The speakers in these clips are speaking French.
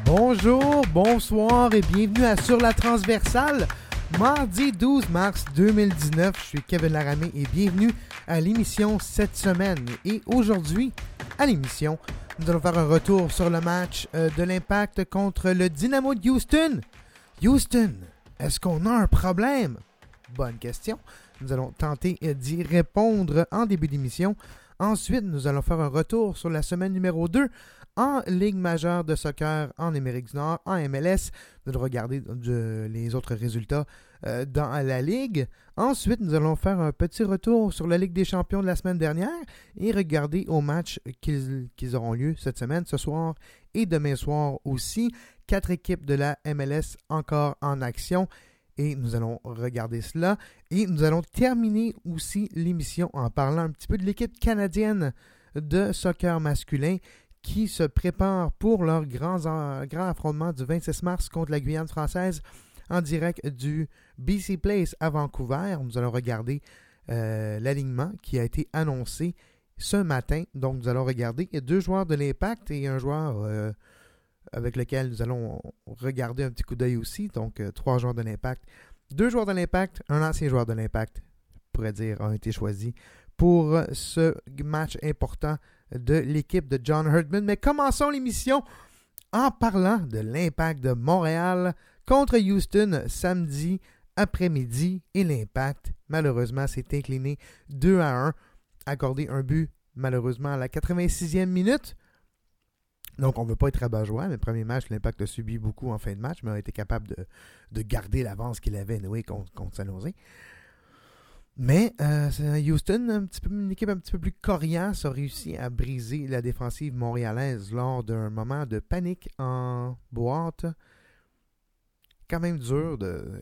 Bonjour, bonsoir et bienvenue à Sur la Transversale, mardi 12 mars 2019. Je suis Kevin Laramé et bienvenue à l'émission cette semaine. Et aujourd'hui, à l'émission, nous allons faire un retour sur le match de l'Impact contre le Dynamo de Houston. Houston, est-ce qu'on a un problème? Bonne question. Nous allons tenter d'y répondre en début d'émission. Ensuite, nous allons faire un retour sur la semaine numéro 2 en Ligue majeure de soccer en Amérique du Nord, en MLS. Nous allons regarder les autres résultats dans la Ligue. Ensuite, nous allons faire un petit retour sur la Ligue des champions de la semaine dernière et regarder aux matchs qu'ils auront lieu cette semaine, ce soir et demain soir aussi. 4 équipes de la MLS encore en action. Et nous allons regarder cela. Et nous allons terminer aussi l'émission en parlant un petit peu de l'équipe canadienne de soccer masculin qui se prépare pour leur grand affrontement du 26 mars contre la Guyane française en direct du BC Place à Vancouver. Nous allons regarder l'alignement qui a été annoncé ce matin. Donc nous allons regarder 2 joueurs de l'Impact et un joueur avec lequel nous allons regarder un petit coup d'œil aussi. Donc, 3 joueurs de l'Impact. 2 joueurs de l'Impact, un ancien joueur de l'Impact, je pourrais dire, a été choisi pour ce match important de l'équipe de John Herdman. Mais commençons l'émission en parlant de l'Impact de Montréal contre Houston samedi après-midi. Et l'Impact, malheureusement, s'est incliné 2-1, accordé un but, malheureusement, à la 86e minute. Donc, on ne veut pas être rabat-joie, mais le premier match, l'Impact a subi beaucoup en fin de match, mais a été capable de garder l'avance qu'il avait contre San Jose. Mais Houston, une équipe un petit peu plus coriace, a réussi à briser la défensive montréalaise lors d'un moment de panique en boîte. Quand même dur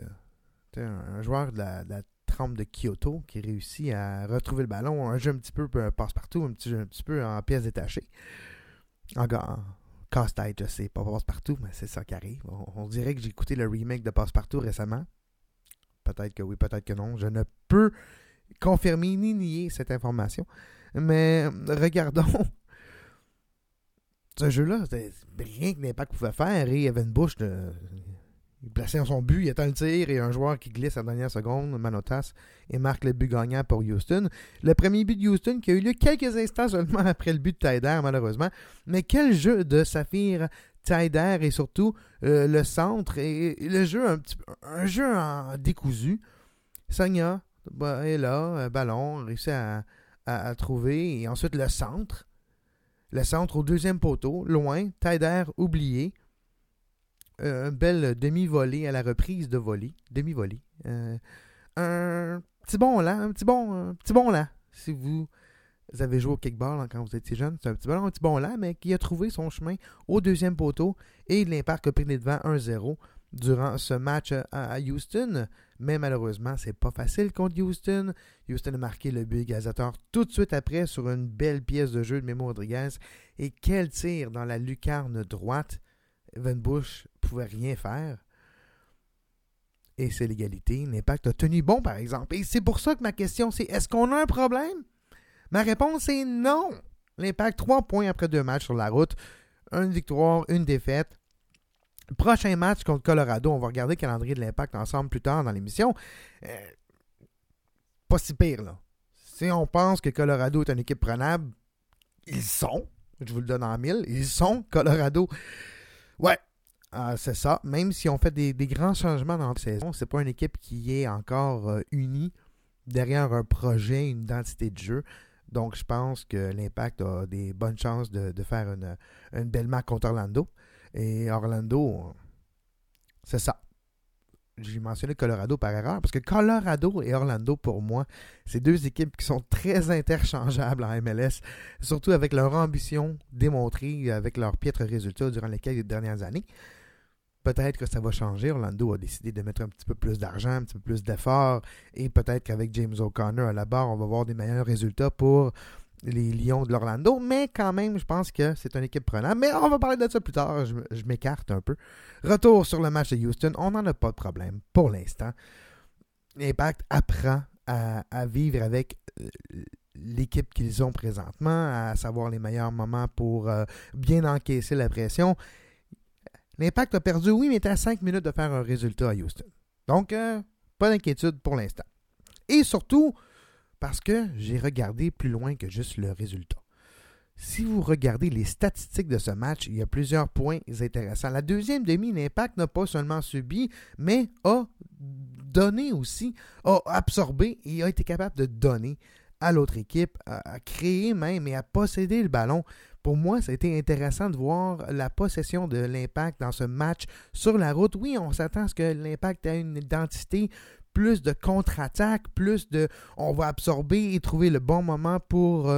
un joueur de la trempe de Kyoto qui réussit à retrouver le ballon, un jeu un petit peu passe-partout, un petit peu en pièces détachées. Encore casse-tête, je sais, pas passe-partout, mais c'est ça qui arrive. On dirait que j'ai écouté le remake de Passe-Partout récemment. Peut-être que oui, peut-être que non. Je ne peux confirmer ni nier cette information. Mais regardons. Ce jeu-là, c'était rien que l'Impact pouvait faire. Et Evan Bush, il plaçait son but, il attend le tir et un joueur qui glisse à la dernière seconde, Manotas, et marque le but gagnant pour Houston. Le premier but de Houston qui a eu lieu quelques instants seulement après le but de Taider, malheureusement. Mais quel jeu de Saphir Taider et surtout le centre et le jeu, un jeu en décousu. Sagna est là, ballon, réussit à trouver. Et ensuite le centre. Le centre au deuxième poteau, loin, Taider oublié. Un bel demi-volée à la reprise de volée. Demi-volée. Un petit bon là. Si vous avez joué au kickball quand vous étiez jeune, c'est un petit bon là, mais qui a trouvé son chemin au deuxième poteau et l'Impact a pris les devants 1-0 durant ce match à Houston. Mais malheureusement, c'est pas facile contre Houston. Houston a marqué le but égalisateur tout de suite après sur une belle pièce de jeu de Memo Rodriguez. Et quel tir dans la lucarne droite. Evan Bush pouvait rien faire. Et c'est l'égalité. L'Impact a tenu bon, par exemple. Et c'est pour ça que ma question, c'est est-ce qu'on a un problème? Ma réponse est non. L'Impact, 3 points après 2 matchs sur la route. Une victoire, une défaite. Prochain match contre Colorado. On va regarder le calendrier de l'Impact ensemble plus tard dans l'émission. Pas si pire, là. Si on pense que Colorado est une équipe prenable, ils sont. Je vous le donne en 1000. Ils sont Colorado. Ouais, c'est ça. Même si on fait des grands changements dans la saison, c'est pas une équipe qui est encore unie derrière un projet, une identité de jeu. Donc, je pense que l'Impact a des bonnes chances de faire une belle marque contre Orlando. Et Orlando, c'est ça. J'ai mentionné Colorado par erreur, parce que Colorado et Orlando, pour moi, c'est 2 équipes qui sont très interchangeables en MLS, surtout avec leur ambition démontrée avec leurs piètres résultats durant les quelques dernières années. Peut-être que ça va changer. Orlando a décidé de mettre un petit peu plus d'argent, un petit peu plus d'efforts, et peut-être qu'avec James O'Connor à la barre, on va voir des meilleurs résultats pour les Lions de l'Orlando, mais quand même, je pense que c'est une équipe prenable. Mais on va parler de ça plus tard, je m'écarte un peu. Retour sur le match de Houston, on n'en a pas de problème pour l'instant. L'Impact apprend à vivre avec l'équipe qu'ils ont présentement, à savoir les meilleurs moments pour bien encaisser la pression. l'Impact a perdu, oui, mais était à 5 minutes de faire un résultat à Houston. Donc, pas d'inquiétude pour l'instant. Et surtout, parce que j'ai regardé plus loin que juste le résultat. Si vous regardez les statistiques de ce match, il y a plusieurs points intéressants. La deuxième demi, l'Impact n'a pas seulement subi, mais a donné aussi, a absorbé et a été capable de donner à l'autre équipe, à créer même et à posséder le ballon. Pour moi, ça a été intéressant de voir la possession de l'Impact dans ce match sur la route. Oui, on s'attend à ce que l'Impact ait une identité, plus de contre-attaque, plus de on va absorber et trouver le bon moment pour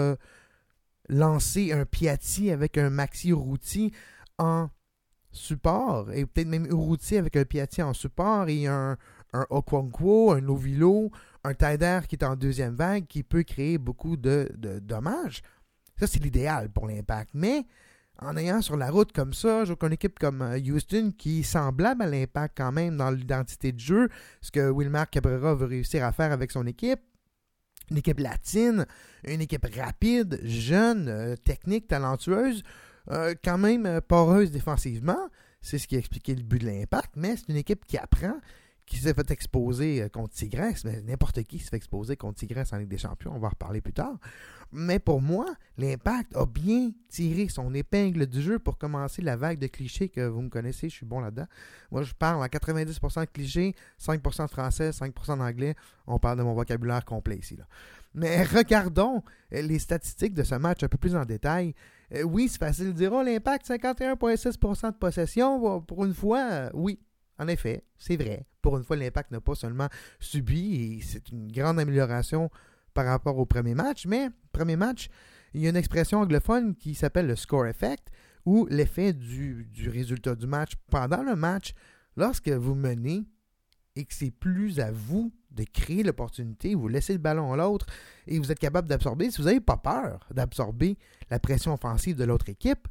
lancer un Piatti avec un Maxi Urruti en support, et peut-être même Urruti avec un Piatti en support et un Okonkwo, un Lovilo, un Taider qui est en deuxième vague qui peut créer beaucoup de dommages. Ça, c'est l'idéal pour l'Impact. Mais en ayant sur la route comme ça, je vois qu'une équipe comme Houston qui est semblable à l'Impact quand même dans l'identité de jeu, ce que Wilmar Cabrera veut réussir à faire avec son équipe, une équipe latine, une équipe rapide, jeune, technique, talentueuse, quand même poreuse défensivement. C'est ce qui a expliqué le but de l'Impact, mais c'est une équipe qui apprend, qui s'est fait exposer contre Tigresse, mais n'importe qui se fait exposer contre Tigresse en Ligue des Champions, on va en reparler plus tard. Mais pour moi, l'Impact a bien tiré son épingle du jeu pour commencer la vague de clichés que vous me connaissez, je suis bon là-dedans. Moi, je parle en 90% de clichés, 5% de français, 5% d'anglais. On parle de mon vocabulaire complet ici, là. Mais regardons les statistiques de ce match un peu plus en détail. Oui, c'est facile de dire, l'Impact, 51,6% de possession. Pour une fois, oui, en effet, c'est vrai. Pour une fois, l'Impact n'a pas seulement subi, et c'est une grande amélioration par rapport au premier match, mais premier match, il y a une expression anglophone qui s'appelle le score effect, ou l'effet du résultat du match pendant le match, lorsque vous menez et que c'est plus à vous de créer l'opportunité, vous laissez le ballon à l'autre et vous êtes capable d'absorber, si vous n'avez pas peur d'absorber la pression offensive de l'autre équipe,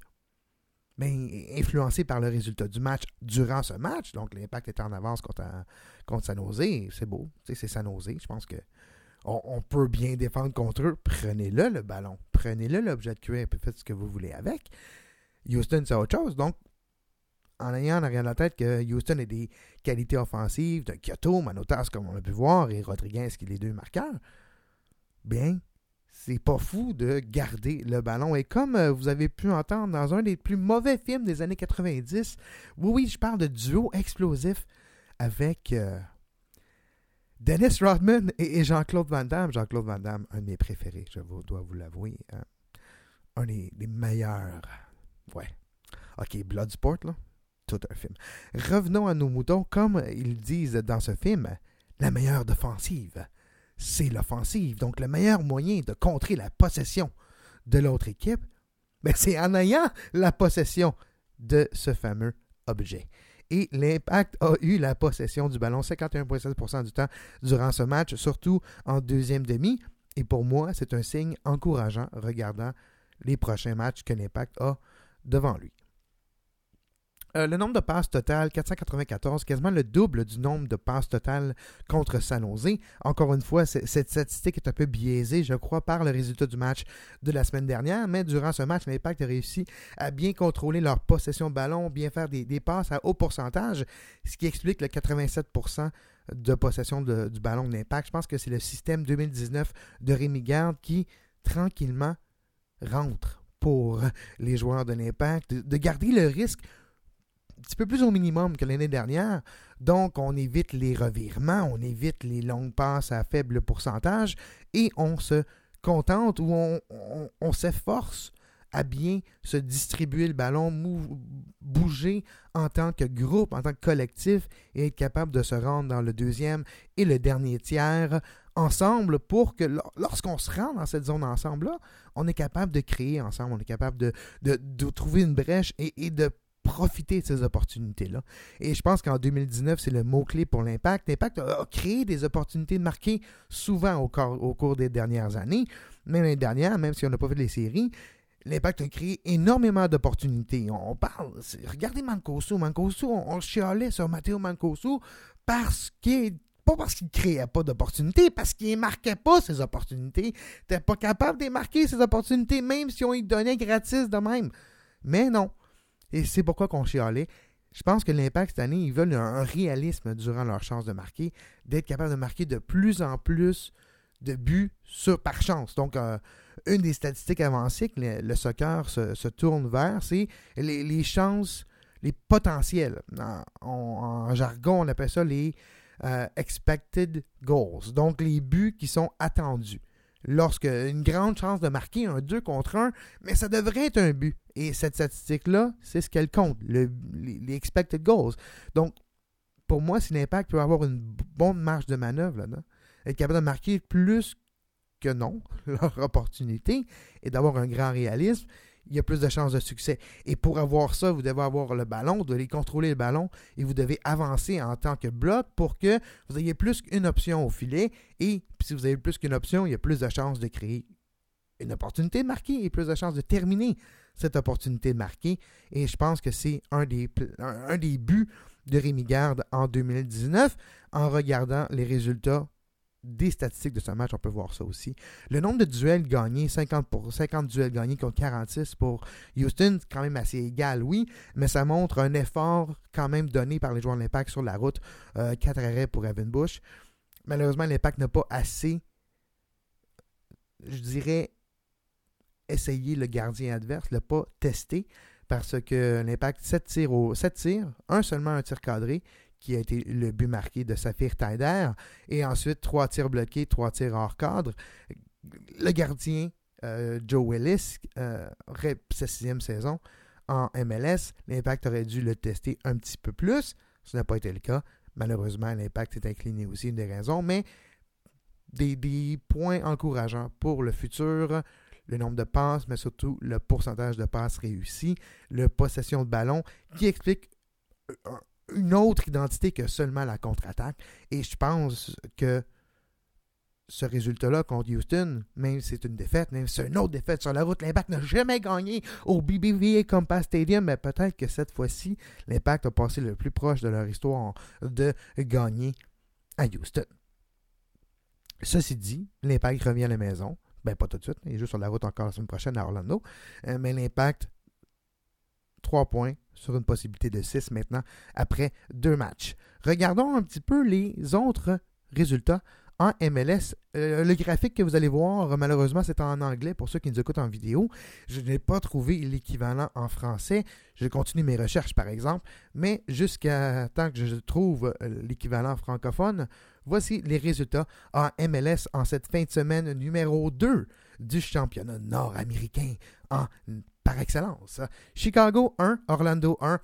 bien, influencé par le résultat du match durant ce match, donc l'Impact est en avance contre San Jose, c'est beau, c'est San Jose, je pense que on peut bien défendre contre eux. Prenez-le, le ballon. Prenez-le, l'objet de cuir, et faites ce que vous voulez avec. Houston, c'est autre chose. Donc, en ayant en arrière de la tête que Houston a des qualités offensives, de Kyoto, Manotas, comme on a pu voir, et Rodriguez, qui est les deux marqueurs, bien, c'est pas fou de garder le ballon. Et comme vous avez pu entendre dans un des plus mauvais films des années 90, oui, je parle de duo explosif avec Dennis Rodman et Jean-Claude Van Damme. Jean-Claude Van Damme, un de mes préférés, je dois vous l'avouer. Un des meilleurs. Ouais. OK, Bloodsport, là. Tout un film. Revenons à nos moutons. Comme ils disent dans ce film, la meilleure défensive, c'est l'offensive. Donc, le meilleur moyen de contrer la possession de l'autre équipe, ben, c'est en ayant la possession de ce fameux objet. Et l'Impact a eu la possession du ballon 51,7% du temps durant ce match, surtout en deuxième demi. Et pour moi, c'est un signe encourageant regardant les prochains matchs que l'Impact a devant lui. Le nombre de passes totales, 494, quasiment le double du nombre de passes totales contre San Jose. Encore une fois, cette statistique est un peu biaisée, je crois, par le résultat du match de la semaine dernière, mais durant ce match, l'Impact a réussi à bien contrôler leur possession de ballon, bien faire des passes à haut pourcentage, ce qui explique le 87% de possession du ballon de l'Impact. Je pense que c'est le système 2019 de Rémi Garde qui, tranquillement, rentre pour les joueurs de l'Impact, de garder le risque un petit peu plus au minimum que l'année dernière. Donc, on évite les revirements, on évite les longues passes à faible pourcentage et on se contente ou on s'efforce à bien se distribuer le ballon, bouger en tant que groupe, en tant que collectif et être capable de se rendre dans le deuxième et le dernier tiers ensemble pour que lorsqu'on se rend dans cette zone ensemble-là, on est capable de créer ensemble, on est capable de trouver une brèche et de profiter de ces opportunités-là. Et je pense qu'en 2019, c'est le mot-clé pour l'Impact. L'Impact a créé des opportunités de marquer souvent au cours des dernières années. Même l'année dernière, même si on n'a pas fait les séries, l'Impact a créé énormément d'opportunités. On parle, regardez Mancosu. On chialait sur Matteo Mancosu pas parce qu'il ne créait pas d'opportunités, parce qu'il ne marquait pas ses opportunités. Il n'était pas capable de marquer ses opportunités, même si on lui donnait gratis de même. Mais non. Et c'est pourquoi qu'on chialait. je pense que l'Impact cette année, ils veulent un réalisme durant leur chance de marquer, d'être capable de marquer de plus en plus de buts par chance. Donc, une des statistiques avancées que le soccer se tourne vers, c'est les chances, les potentiels. En jargon, on appelle ça les expected goals. Donc, les buts qui sont attendus. Lorsque une grande chance de marquer un 2 contre 1, mais ça devrait être un but. Et cette statistique-là, c'est ce qu'elle compte, les expected goals. Donc, pour moi, si l'Impact peut avoir une bonne marge de manœuvre, là, être capable de marquer plus que non, leur opportunité, et d'avoir un grand réalisme, il y a plus de chances de succès. Et pour avoir ça, vous devez avoir le ballon, vous devez contrôler le ballon et vous devez avancer en tant que bloc pour que vous ayez plus qu'une option au filet. Et si vous avez plus qu'une option, il y a plus de chances de créer une opportunité de marquer et plus de chances de terminer cette opportunité de marquer. Et je pense que c'est un des buts de Rémi Garde en 2019. En regardant les résultats des statistiques de ce match, on peut voir ça aussi. Le nombre de duels gagnés, 50 duels gagnés contre 46 pour Houston, c'est quand même assez égal, oui, mais ça montre un effort quand même donné par les joueurs de l'Impact sur la route. 4 arrêts pour Evan Bush. Malheureusement, l'Impact n'a pas assez, je dirais, essayé le gardien adverse, l'a pas testé, parce que l'Impact, 7 tirs, seulement un tir cadré, qui a été le but marqué de Saphir Taider, et ensuite 3 tirs bloqués, 3 tirs hors cadre. Le gardien, Joe Willis, sa 6e saison en MLS, l'Impact aurait dû le tester un petit peu plus. Ce n'a pas été le cas. Malheureusement, l'Impact s'est incliné aussi, une des raisons, mais des points encourageants pour le futur. Le nombre de passes, mais surtout le pourcentage de passes réussies, la possession de ballon, qui explique une autre identité que seulement la contre-attaque. Et je pense que ce résultat-là contre Houston, même si c'est une défaite, même si c'est une autre défaite sur la route, l'Impact n'a jamais gagné au BBVA Compass Stadium, mais peut-être que cette fois-ci, l'Impact a passé le plus proche de leur histoire de gagner à Houston. Ceci dit, l'Impact revient à la maison. Ben, pas tout de suite, il est juste sur la route encore la semaine prochaine à Orlando. Mais l'Impact, 3 points sur une possibilité de 6 maintenant, après 2 matchs. Regardons un petit peu les autres résultats en MLS. Le graphique que vous allez voir, malheureusement, c'est en anglais pour ceux qui nous écoutent en vidéo. Je n'ai pas trouvé l'équivalent en français. Je continue mes recherches, par exemple, mais jusqu'à temps que je trouve l'équivalent francophone, voici les résultats en MLS en cette fin de semaine numéro 2 du championnat nord-américain par excellence. Chicago 1, Orlando 1.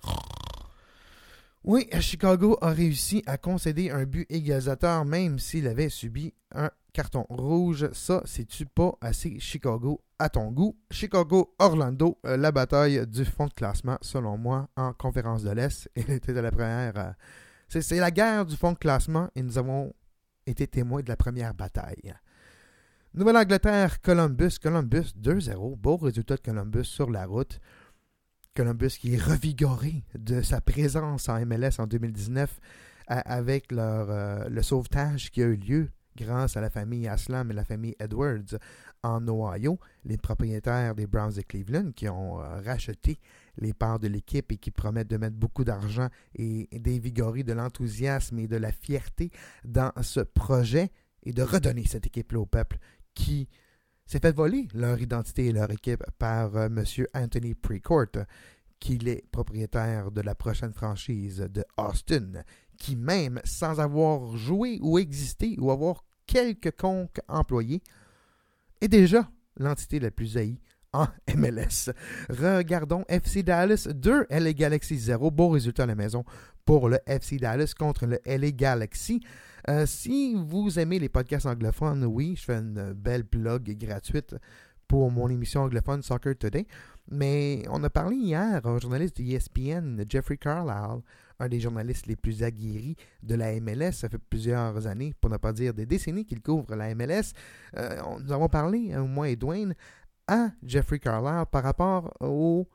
Oui, Chicago a réussi à concéder un but égalisateur même s'il avait subi un carton rouge. Ça, c'est-tu pas assez Chicago à ton goût? Chicago-Orlando, la bataille du fond de classement, selon moi, en conférence de l'Est. Elle était de la première. C'est la guerre du fond de classement et nous avons été témoins de la première bataille. Nouvelle-Angleterre, Columbus 2-0. Beau résultat de Columbus sur la route. Columbus qui est revigoré de sa présence en MLS en 2019 avec le sauvetage qui a eu lieu grâce à la famille Aslam et la famille Edwards en Ohio, les propriétaires des Browns de Cleveland qui ont racheté les parts de l'équipe et qui promettent de mettre beaucoup d'argent et d'invigorer de l'enthousiasme et de la fierté dans ce projet et de redonner cette équipe-là au peuple qui s'est fait voler leur identité et leur équipe par M. Anthony Precourt, qui est propriétaire de la prochaine franchise de Austin, qui même sans avoir joué ou existé ou avoir quelconque employé, est déjà l'entité la plus haïe en MLS. Regardons FC Dallas 2, LA Galaxy 0. Beau résultat à la maison pour le FC Dallas contre le LA Galaxy. Si vous aimez les podcasts anglophones, oui, je fais une belle blog gratuite pour mon émission anglophone Soccer Today. Mais on a parlé hier au journaliste de ESPN, Jeffrey Carlisle, un des journalistes les plus aguerris de la MLS. Ça fait plusieurs années, pour ne pas dire des décennies, qu'il couvre la MLS. Nous avons parlé, moi et Dwayne, à Jeffrey Carlisle par rapport aux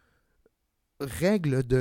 règles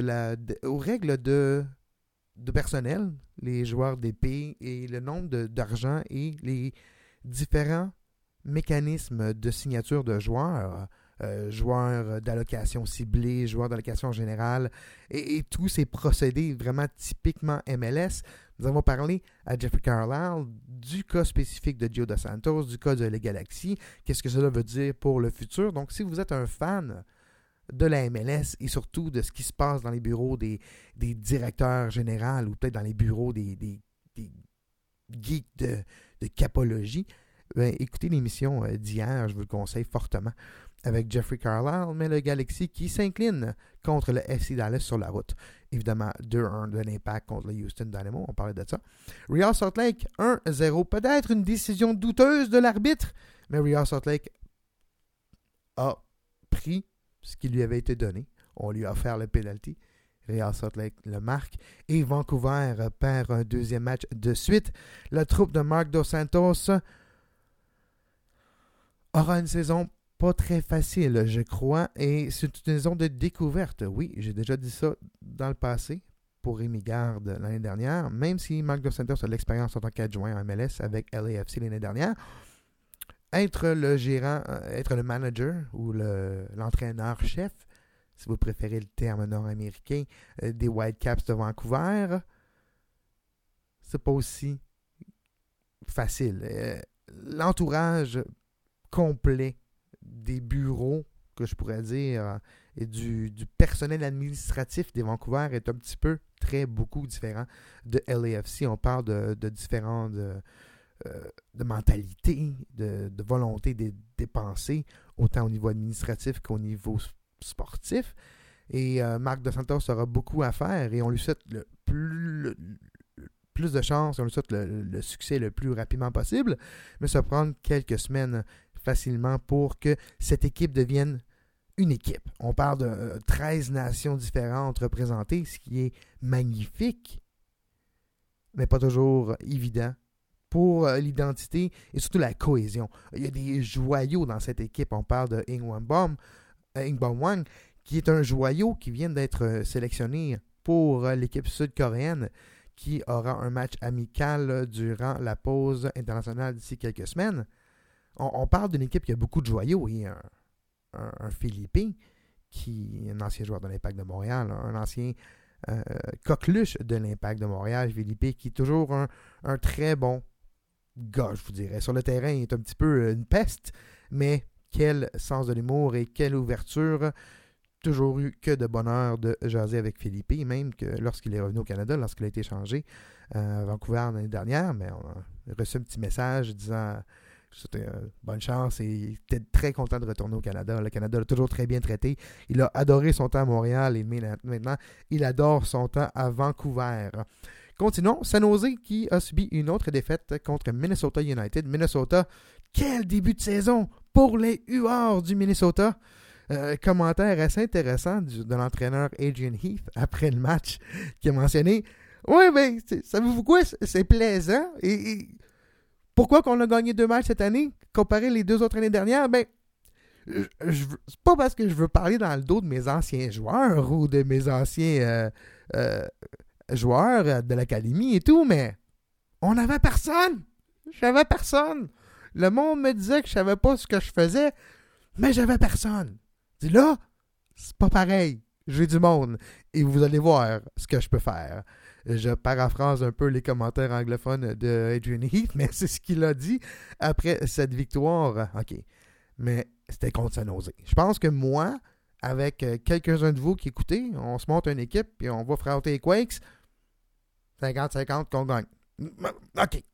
de personnel, les joueurs d'épée et le nombre d'argent et les différents mécanismes de signature de joueurs joueur d'allocation ciblée, joueur d'allocation générale, et tous ces procédés vraiment typiquement MLS. Nous avons parlé à Jeffrey Carlisle du cas spécifique de Gio Dos Santos, du cas de LA Galaxy, qu'est-ce que cela veut dire pour le futur. Donc, si vous êtes un fan de la MLS et surtout de ce qui se passe dans les bureaux des directeurs généraux ou peut-être dans les bureaux des geeks de capologie, écoutez l'émission d'hier, je vous le conseille fortement, avec Jeffrey Carlisle, mais le Galaxy qui s'incline contre le FC Dallas sur la route. Évidemment, 2-1 de l'Impact contre le Houston Dynamo, on parlait de ça. Real Salt Lake, 1-0. Peut-être une décision douteuse de l'arbitre, mais Real Salt Lake a pris ce qui lui avait été donné. On lui a offert le penalty. Real Salt Lake le marque. Et Vancouver perd un deuxième match de suite. La troupe de Marc Dos Santos aura une saison pas très facile, je crois, et c'est une saison de découverte. Oui, j'ai déjà dit ça dans le passé pour Rémi Garde l'année dernière, même si Marc Dos Santos a de l'expérience en tant qu'adjoint en MLS avec LAFC l'année dernière. Être le gérant, être le manager ou l'entraîneur-chef, si vous préférez le terme nord-américain, des Whitecaps de Vancouver, c'est pas aussi facile. L'entourage complet des bureaux, que je pourrais dire, et du personnel administratif des Vancouver est un petit peu, beaucoup différent de LAFC. On parle de différents de mentalité, de volonté de dépenser, autant au niveau administratif qu'au niveau sportif. Et Marc Dos Santos aura beaucoup à faire et on lui souhaite le plus de chance, on lui souhaite le succès le plus rapidement possible, mais ça va prendre quelques semaines facilement pour que cette équipe devienne une équipe. On parle de 13 nations différentes représentées, ce qui est magnifique, mais pas toujours évident pour l'identité et surtout la cohésion. Il y a des joyaux dans cette équipe. On parle de Ingbom Wang, qui est un joyau qui vient d'être sélectionné pour l'équipe sud-coréenne, qui aura un match amical durant la pause internationale d'ici quelques semaines. On parle d'une équipe qui a beaucoup de joyaux et un Philippin, qui est un ancien joueur de l'Impact de Montréal, un ancien coqueluche de l'Impact de Montréal, Philippin, qui est toujours un très bon gars, je vous dirais. Sur le terrain, il est un petit peu une peste, mais quel sens de l'humour et quelle ouverture. Toujours eu que de bonheur de jaser avec Philippe, même que lorsqu'il est revenu au Canada, lorsqu'il a été échangé à Vancouver l'année dernière, mais on a reçu un petit message disant que c'était bonne chance et il était très content de retourner au Canada. Le Canada l'a toujours très bien traité. Il a adoré son temps à Montréal et maintenant, il adore son temps à Vancouver. Continuons. San Jose qui a subi une autre défaite contre Minnesota United. Minnesota, quel début de saison pour les Huards du Minnesota! Commentaire assez intéressant de l'entraîneur Adrian Heath après le match qui a mentionné « Oui, mais savez-vous quoi? C'est plaisant. Et pourquoi qu'on a gagné 2 matchs cette année comparé les 2 autres années dernières? Ben, c'est pas parce que je veux parler dans le dos de mes anciens joueurs ou de mes anciens joueurs de l'académie et tout, mais on n'avait personne. J'avais personne. Le monde me disait que je savais pas ce que je faisais, mais j'avais personne. Dis là, c'est pas pareil. J'ai du monde. Et vous allez voir ce que je peux faire. Je paraphrase un peu les commentaires anglophones de Adrian Heath, mais c'est ce qu'il a dit après cette victoire. OK. Mais c'était contre San Jose. Je pense que moi, avec quelques-uns de vous qui écoutez, on se monte une équipe et on va affronter les Quakes. 50-50 qu'on gagne. OK.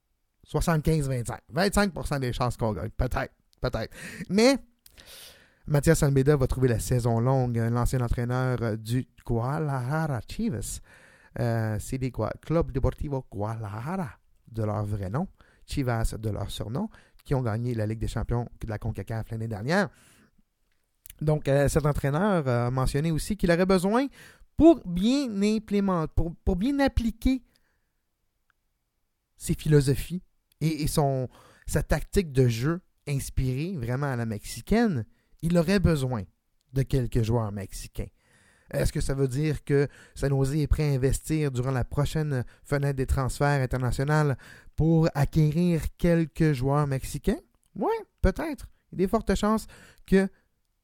75-25. 25% des chances qu'on gagne. Peut-être. Mais Mathias Almeida va trouver la saison longue. L'ancien entraîneur du Guadalajara Chivas. C'est des Club Deportivo Guadalajara, de leur vrai nom. Chivas, de leur surnom, qui ont gagné la Ligue des champions de la CONCACAF l'année dernière. Donc, cet entraîneur a mentionné aussi qu'il aurait besoin, pour bien implémenter, pour bien appliquer ses philosophies et sa tactique de jeu inspirée vraiment à la mexicaine, il aurait besoin de quelques joueurs mexicains. Est-ce que ça veut dire que San Jose est prêt à investir durant la prochaine fenêtre des transferts internationaux pour acquérir quelques joueurs mexicains? Oui, peut-être. Il y a des fortes chances que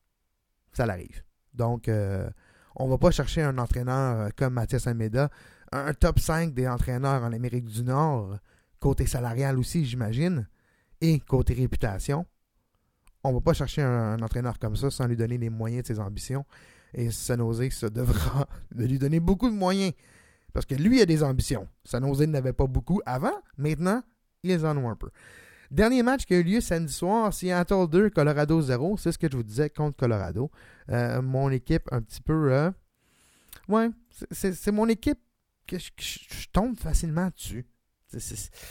ça l'arrive. Donc, on ne va pas chercher un entraîneur comme Mathias Almeida, un top 5 des entraîneurs en Amérique du Nord, côté salarial aussi, j'imagine, et côté réputation. On ne va pas chercher un entraîneur comme ça sans lui donner les moyens de ses ambitions. Et San Jose se devra de lui donner beaucoup de moyens. Parce que lui a des ambitions. San Jose n'avait pas beaucoup avant. Maintenant, ils en ont un peu. Dernier match qui a eu lieu samedi soir, Seattle 2, Colorado 0. C'est ce que je vous disais contre Colorado. Mon équipe un petit peu... ouais, c'est mon équipe que je tombe facilement dessus. Ils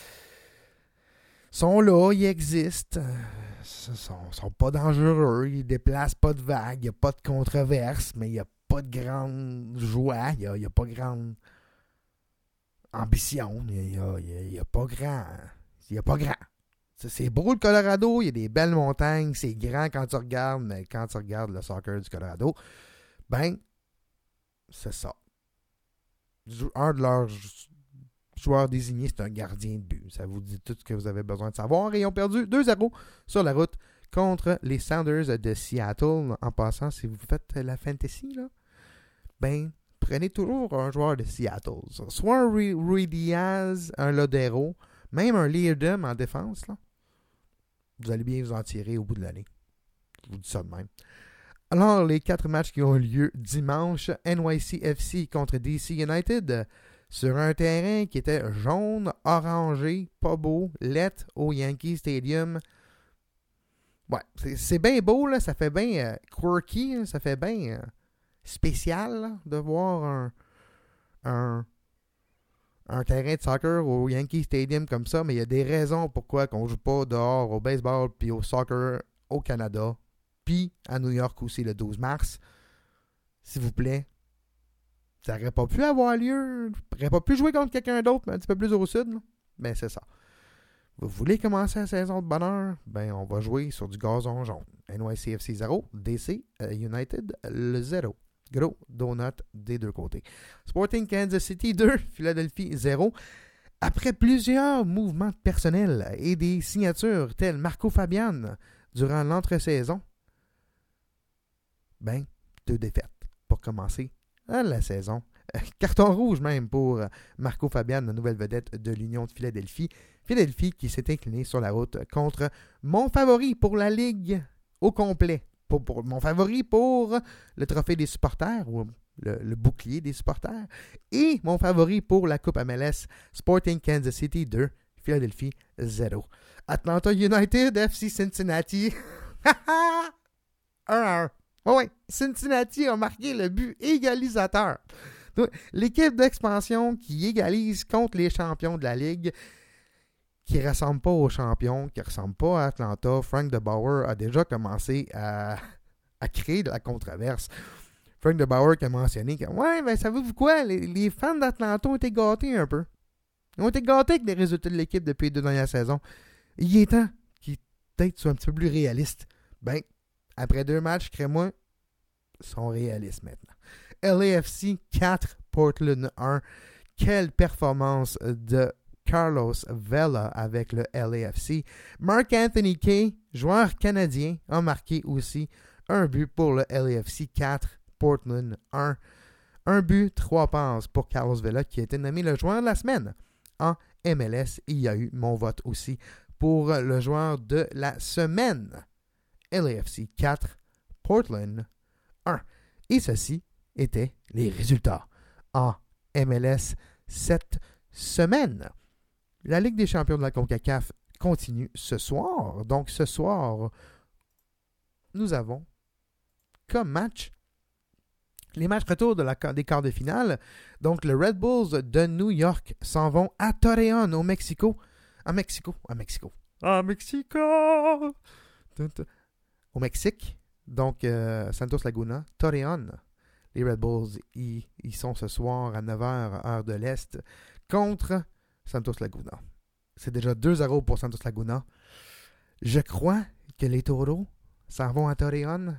sont là, ils existent. Ils sont pas dangereux. Ils déplacent pas de vagues. Il n'y a pas de controverse, mais il n'y a pas de grande joie. Il n'y a pas de grande ambition. Il n'y a pas grand. Il n'y a pas grand. C'est beau le Colorado, il y a des belles montagnes, c'est grand quand tu regardes, mais quand tu regardes le soccer du Colorado, ben, c'est ça. Un de leurs joueurs désignés, c'est un gardien de but. Ça vous dit tout ce que vous avez besoin de savoir. Et ils ont perdu 2-0 sur la route contre les Sounders de Seattle. En passant, si vous faites la fantasy, là, ben, prenez toujours un joueur de Seattle. Soit un Rui Diaz, un Lodero, même un Leardom en défense, là. Vous allez bien vous en tirer au bout de l'année. Je vous dis ça de même. Alors, les 4 matchs qui ont lieu dimanche, NYCFC contre DC United, sur un terrain qui était jaune, orangé, pas beau, laid au Yankee Stadium. Ouais, c'est bien beau, là, ça fait bien quirky, hein, ça fait bien spécial là, de voir un terrain de soccer au Yankee Stadium comme ça, mais il y a des raisons pourquoi on ne joue pas dehors au baseball puis au soccer au Canada, puis à New York aussi le 12 mars. S'il vous plaît, ça n'aurait pas pu avoir lieu, on n'aurait pas pu jouer contre quelqu'un d'autre, mais un petit peu plus au sud. Là. Ben c'est ça. Vous voulez commencer la saison de bonheur? Ben on va jouer sur du gazon jaune. NYCFC 0, DC United le 0. Gros donut des deux côtés. Sporting Kansas City 2, Philadelphie 0. Après plusieurs mouvements personnels et des signatures telles Marco Fabian durant l'entre-saison, ben, 2 défaites pour commencer la saison. Carton rouge même pour Marco Fabian, la nouvelle vedette de l'Union de Philadelphie. Philadelphie qui s'est incliné sur la route contre mon favori pour la Ligue au complet. Pour mon favori pour le trophée des supporters ou le bouclier des supporters et mon favori pour la Coupe MLS Sporting Kansas City 2, Philadelphie 0. Atlanta United FC Cincinnati 1-1. Oui, Cincinnati a marqué le but égalisateur. Donc, l'équipe d'expansion qui égalise contre les champions de la Ligue, qui ne ressemble pas aux champions, qui ne ressemble pas à Atlanta. Frank DeBauer a déjà commencé à créer de la controverse. Frank DeBauer qui a mentionné que, ouais, ben savez-vous quoi, les fans d'Atlanta ont été gâtés un peu. Ils ont été gâtés avec les résultats de l'équipe depuis les 2 dernières saisons. Il est temps qu'ils peut-être soient un petit peu plus réalistes. Ben, après 2 matchs, crée-moi, ils sont réalistes maintenant. LAFC 4, Portland 1. Quelle performance de Carlos Vela avec le LAFC. Marc-Anthony Kay, joueur canadien, a marqué aussi un but pour le LAFC 4, Portland 1. Un but, 3 passes pour Carlos Vela qui a été nommé le joueur de la semaine en MLS. Il y a eu mon vote aussi pour le joueur de la semaine. LAFC 4, Portland 1. Et ceci étaient les résultats en MLS cette semaine. La Ligue des champions de la CONCACAF continue ce soir. Donc ce soir, nous avons comme match les matchs retour des quarts de finale. Donc le Red Bulls de New York s'en vont à Torreón au Mexico. Au Mexique. Donc Santos Laguna, Torreón. Les Red Bulls, ils sont ce soir à 9h, heure de l'Est, contre Santos Laguna. C'est déjà 2-0 pour Santos Laguna. Je crois que les Taureaux s'en vont à Torreón.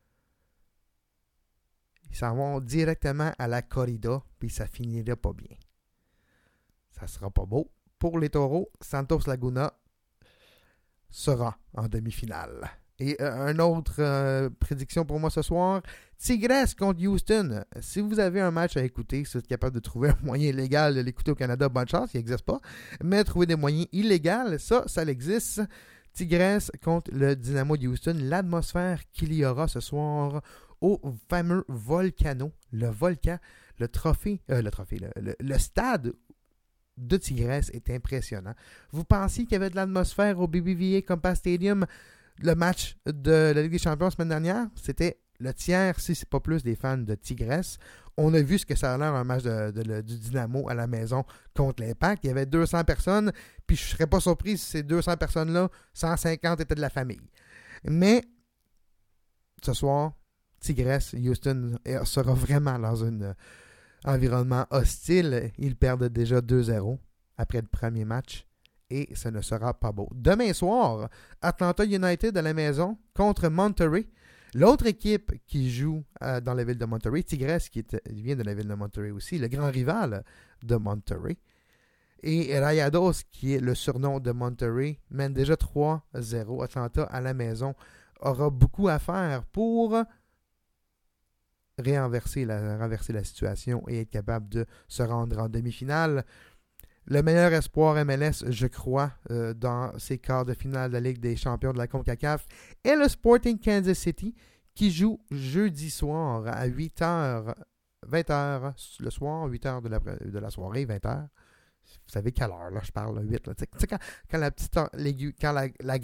Ils s'en vont directement à la corrida, puis ça finirait pas bien. Ça sera pas beau. Pour les Taureaux, Santos Laguna sera en demi-finale. Et une autre prédiction pour moi ce soir, Tigres contre Houston. Si vous avez un match à écouter, si vous êtes capable de trouver un moyen légal de l'écouter au Canada, bonne chance, il n'existe pas. Mais trouver des moyens illégaux, ça existe. Tigres contre le Dynamo de Houston. L'atmosphère qu'il y aura ce soir au fameux Volcano, le volcan, le stade de Tigres est impressionnant. Vous pensiez qu'il y avait de l'atmosphère au BBVA Compass Stadium? Le match de la Ligue des Champions la semaine dernière, c'était le tiers, si c'est pas plus, des fans de Tigres. On a vu ce que ça a l'air un match du Dynamo à la maison contre l'Impact. Il y avait 200 personnes, puis je ne serais pas surpris si ces 200 personnes-là, 150 étaient de la famille. Mais ce soir, Tigres, Houston sera vraiment dans un environnement hostile. Ils perdent déjà 2-0 après le premier match. Et ce ne sera pas beau. Demain soir, Atlanta United à la maison contre Monterrey. L'autre équipe qui joue dans la ville de Monterrey, Tigres, qui vient de la ville de Monterrey aussi, le grand rival de Monterrey. Et Rayados, qui est le surnom de Monterrey, mène déjà 3-0. Atlanta à la maison aura beaucoup à faire pour renverser la situation et être capable de se rendre en demi-finale. Le meilleur espoir MLS, je crois, dans ces quarts de finale de la Ligue des champions de la CONCACAF est le Sporting Kansas City qui joue jeudi soir à 8h, 20h le soir, 8h de la soirée, 20h. Vous savez quelle heure, là, je parle, 8. Là. Tu sais, quand la petite aiguille, quand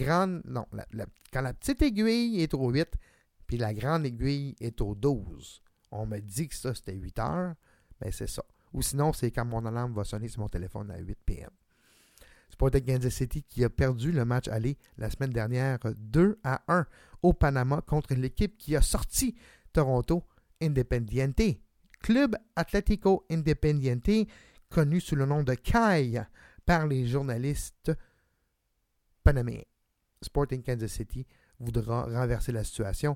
la petite aiguille est au 8, puis la grande aiguille est au 12. On me dit que ça, c'était 8h, ben c'est ça. Ou sinon, c'est quand mon alarme va sonner sur mon téléphone à 8 p.m. Sporting Kansas City qui a perdu le match aller la semaine dernière 2-1 au Panama contre l'équipe qui a sorti Toronto Independiente. Club Atlético Independiente, connu sous le nom de CAI par les journalistes panaméens. Sporting Kansas City voudra renverser la situation.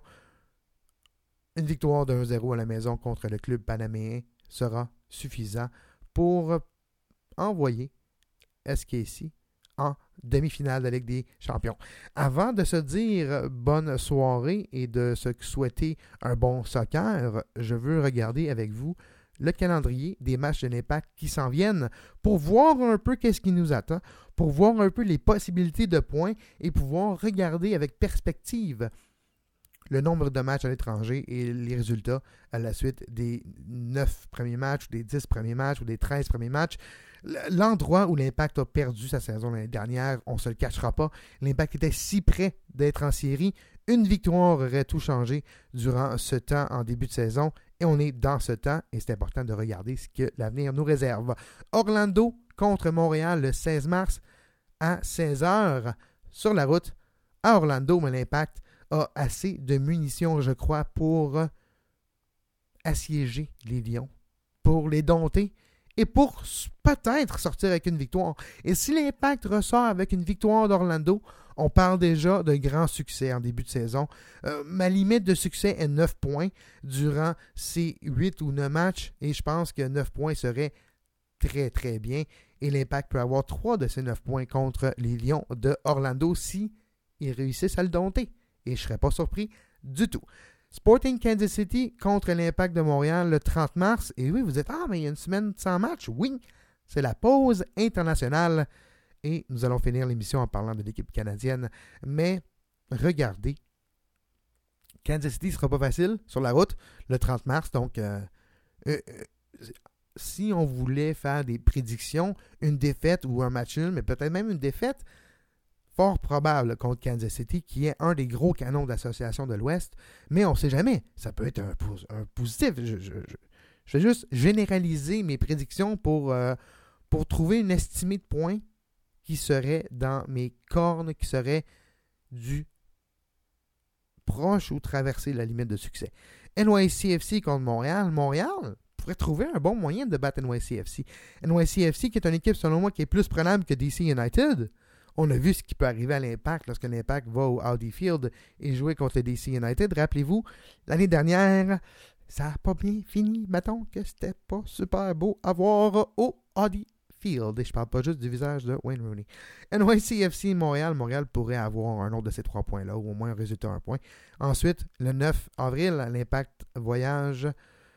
Une victoire de 1-0 à la maison contre le club panaméen sera suffisant pour envoyer SKC en demi-finale de la Ligue des Champions. Avant de se dire bonne soirée et de se souhaiter un bon soccer, je veux regarder avec vous le calendrier des matchs de l'Impact qui s'en viennent pour voir un peu qu'est-ce qui nous attend, pour voir un peu les possibilités de points et pouvoir regarder avec perspective le nombre de matchs à l'étranger et les résultats à la suite des 9 premiers matchs, ou des 10 premiers matchs, ou des 13 premiers matchs. L'endroit où l'Impact a perdu sa saison l'année dernière, on ne se le cachera pas. L'Impact était si près d'être en série. Une victoire aurait tout changé durant ce temps en début de saison. Et on est dans ce temps et c'est important de regarder ce que l'avenir nous réserve. Orlando contre Montréal le 16 mars à 16h sur la route à Orlando, mais l'Impact a assez de munitions, je crois, pour assiéger les Lions, pour les dompter et pour peut-être sortir avec une victoire. Et si l'Impact ressort avec une victoire d'Orlando, on parle déjà de grands succès en début de saison. Ma limite de succès est 9 points durant ces 8 ou 9 matchs et je pense que 9 points serait très très bien. Et l'Impact peut avoir 3 de ces 9 points contre les Lions de Orlando si ils réussissent à le dompter. Et je ne serais pas surpris du tout. Sporting Kansas City contre l'Impact de Montréal le 30 mars. Et oui, vous dites, mais il y a une semaine sans match. Oui, c'est la pause internationale. Et nous allons finir l'émission en parlant de l'équipe canadienne. Mais regardez, Kansas City ne sera pas facile sur la route le 30 mars. Donc, si on voulait faire des prédictions, une défaite ou un match nul, mais peut-être même une défaite, fort probable contre Kansas City, qui est un des gros canons de l'Association de l'Ouest. Mais on ne sait jamais. Ça peut être un positif. Je vais juste généraliser mes prédictions pour trouver une estimée de points qui serait dans mes cornes, qui serait du proche ou traverser la limite de succès. NYCFC contre Montréal. Montréal pourrait trouver un bon moyen de battre NYCFC. NYCFC qui est une équipe, selon moi, qui est plus prenable que DC United. On a vu ce qui peut arriver à l'Impact lorsque l'Impact va au Audi Field et jouer contre le DC United. Rappelez-vous, l'année dernière, ça n'a pas bien fini. Mettons que c'était pas super beau à voir au Audi Field. Et je parle pas juste du visage de Wayne Rooney. NYCFC Montréal. Montréal pourrait avoir un autre de ces 3 points-là, ou au moins un résultat 1 point. Ensuite, le 9 avril, l'Impact voyage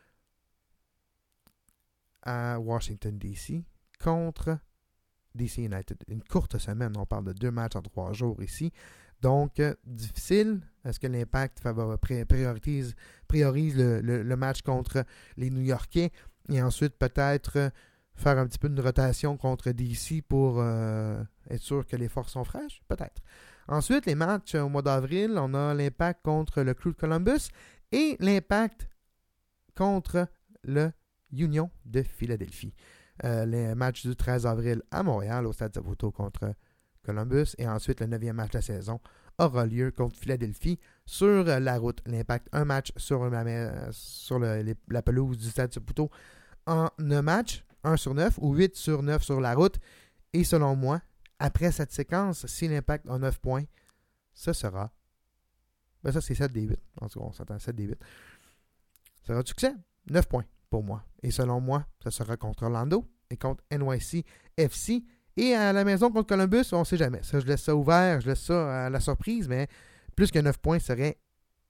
à Washington, D.C. contre DC United. Une courte semaine, on parle de 2 matchs en 3 jours ici. Donc, difficile. Est-ce que l'Impact priorise le match contre les New-Yorkais et ensuite peut-être faire un petit peu de rotation contre DC pour être sûr que les forces sont fraîches? Peut-être. Ensuite, les matchs au mois d'avril, on a l'Impact contre le Crew de Columbus et l'Impact contre le Union de Philadelphie. Les matchs du 13 avril à Montréal, au Stade Saputo contre Columbus. Et ensuite, le 9e match de la saison aura lieu contre Philadelphie sur la route. L'Impact, un match sur la pelouse du Stade Saputo en 9 matchs, 1 sur 9 ou 8 sur 9 sur la route. Et selon moi, après cette séquence, si l'Impact a 9 points, ça sera... Ben ça, c'est 7 des 8. En tout cas, on s'entend 7 des 8. Ça sera du succès? 9 points pour moi. Et selon moi, ça sera contre Orlando et contre NYC FC. Et à la maison contre Columbus, on ne sait jamais. Ça, je laisse ça ouvert, je laisse ça à la surprise, mais plus que 9 points serait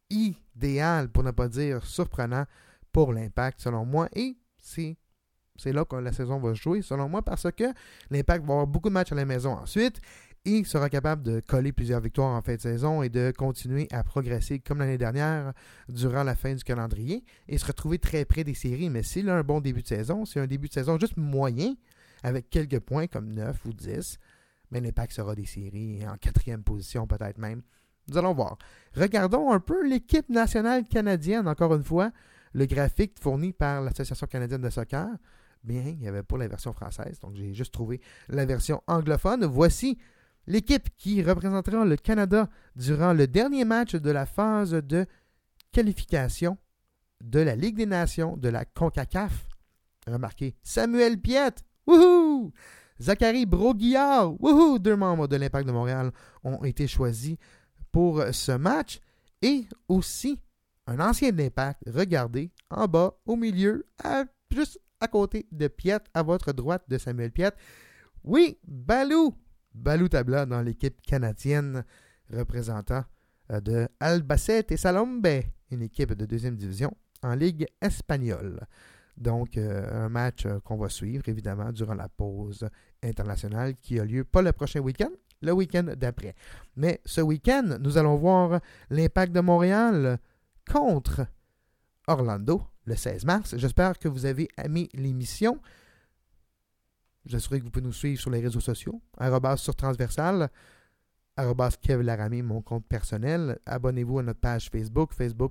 idéal, pour ne pas dire surprenant, pour l'Impact, selon moi. Et c'est là que la saison va se jouer, selon moi, parce que l'Impact va avoir beaucoup de matchs à la maison ensuite et sera capable de coller plusieurs victoires en fin de saison et de continuer à progresser comme l'année dernière durant la fin du calendrier et se retrouver très près des séries. Mais s'il a un bon début de saison, c'est un début de saison juste moyen, avec quelques points comme 9 ou 10, mais l'Impact sera des séries en 4e position peut-être même. Nous allons voir. Regardons un peu l'équipe nationale canadienne, encore une fois, le graphique fourni par l'Association canadienne de soccer. Bien, il n'y avait pas la version française, donc j'ai juste trouvé la version anglophone. Voici l'équipe qui représentera le Canada durant le dernier match de la phase de qualification de la Ligue des Nations de la CONCACAF. Remarquez, Samuel Piette, wouhou! Zachary Broguillard, wouhou! 2 membres de l'Impact de Montréal ont été choisis pour ce match. Et aussi, un ancien de l'Impact, regardez, en bas, au milieu, juste à côté de Piette, à votre droite de Samuel Piette. Oui, Balou Tabla dans l'équipe canadienne représentant de Albacete et Salombe, une équipe de 2e division en Ligue espagnole. Donc, un match qu'on va suivre, évidemment, durant la pause internationale qui a lieu pas le prochain week-end, le week-end d'après. Mais ce week-end, nous allons voir l'Impact de Montréal contre Orlando le 16 mars. J'espère que vous avez aimé l'émission. J'assurerai que vous pouvez nous suivre sur les réseaux sociaux, @surtransversal, @KevLaramie, mon compte personnel. Abonnez-vous à notre page Facebook,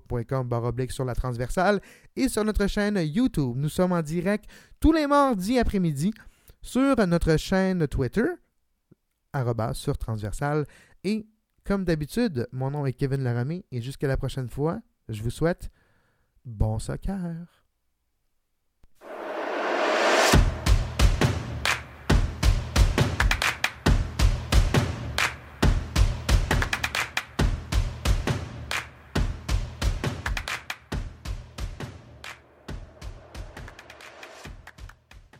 facebook.com/sur-la-transversale et sur notre chaîne YouTube. Nous sommes en direct tous les mardis après-midi sur notre chaîne Twitter, @surtransversal. Et comme d'habitude, mon nom est Kevin Laramie et jusqu'à la prochaine fois, je vous souhaite bon soccer.